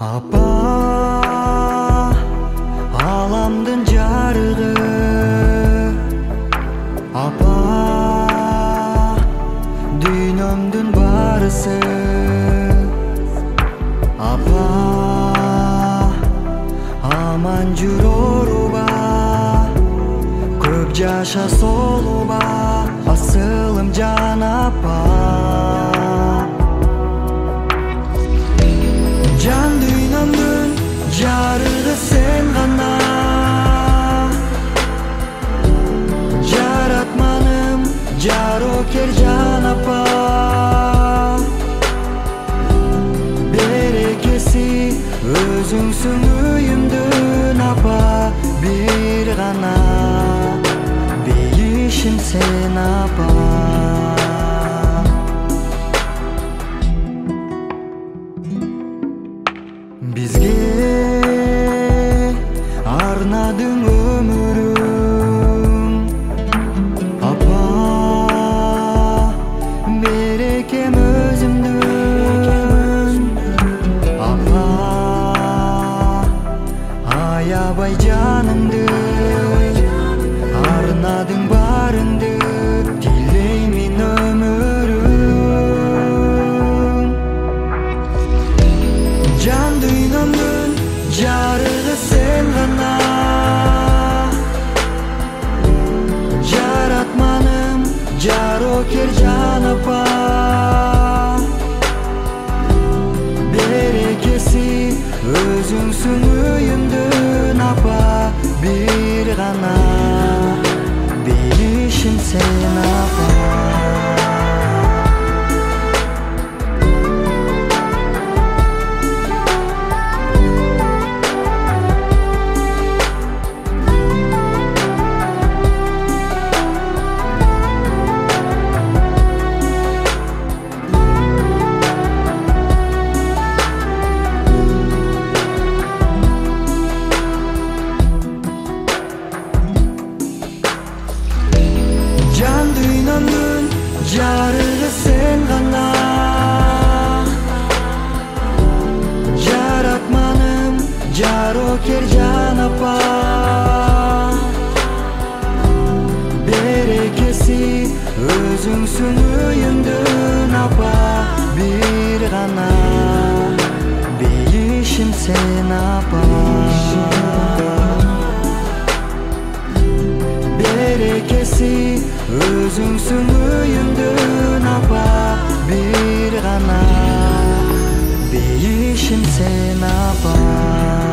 Апа, аламдын жарыгы. Апа, дүйнөмдүн барысы. Апа, аман жүрөрүба, көп жаша солуба, асылым жан апа. Жан дүйнөмдүн жарыгы сен гана, жаратманым жарокер жан апа. Берекеси өзүңсүң үйүмдүн апа, бир гана бейишим сен апа. Бизге арнадың өмүрүң, апа, берекем өзүмдүн. Апа, аябай жанымды, арнадың барыңды, тилеймин өмүрүң. Жан дүйнөмдүн жарыгы сен гана, жаратманым жарокер жан апа. Берекеси өзүңсүң үйүмдүн апа, бир гана бейишим сен апа. Жан дүйнөмдүн жарыгы сен гана, жаратманым жарокер жан апа. Берекеси өзүңсүң үйүмдүн апа, бир гана бейишим сен апа. Берекеси өзүңсүң үйүмдүн апа, бир гана бейишим сен апа.